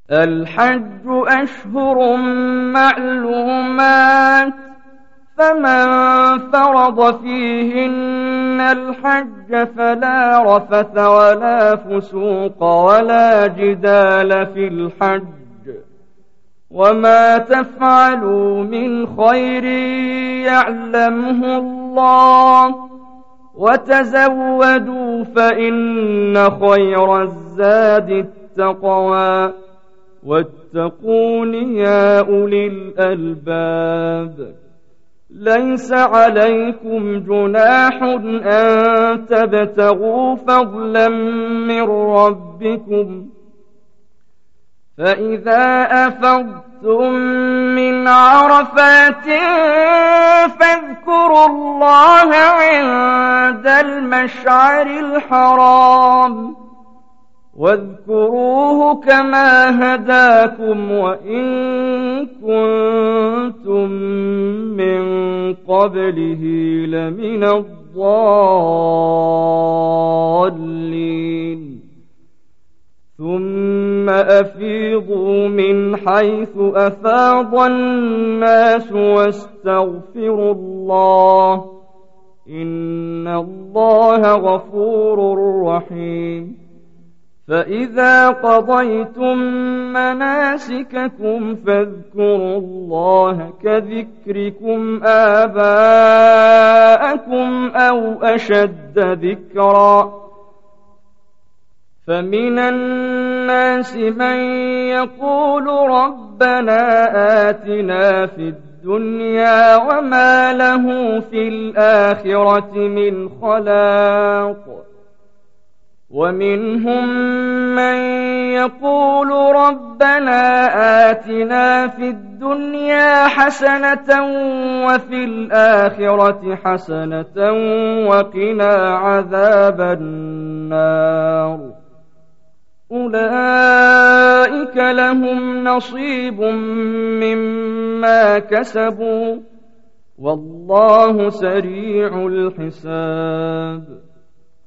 الحج أشهر معلومات، فمن فرض فيهن الحج فلا رفث ولا فسوق ولا جدال في الحج، وما تفعلوا من خير يعلمه الله، وتزودوا فإن خير الزاد التقوى، واتقون يا أولي الألباب. ليس عليكم جناح أن تبتغوا فضلا من ربكم، فإذا أفضتم من عرفات فاذكروا الله عند المشعر الحرام، واذكروه كما هداكم وإن كنتم من قبله لمن الضالين. ثم أفيضوا من حيث أفاض الناس واستغفروا الله، إن الله غفور رحيم. فإذا قضيتم مناسككم فاذكروا الله كذكركم آباءكم أو أشد ذكرا. فمن الناس من يقول ربنا آتنا في الدنيا وما له في الآخرة من خلاق، ومنهم من يقول ربنا آتنا في الدنيا حسنة وفي الآخرة حسنة وقنا عذاب النار. أولئك لهم نصيب مما كسبوا، والله سريع الحساب.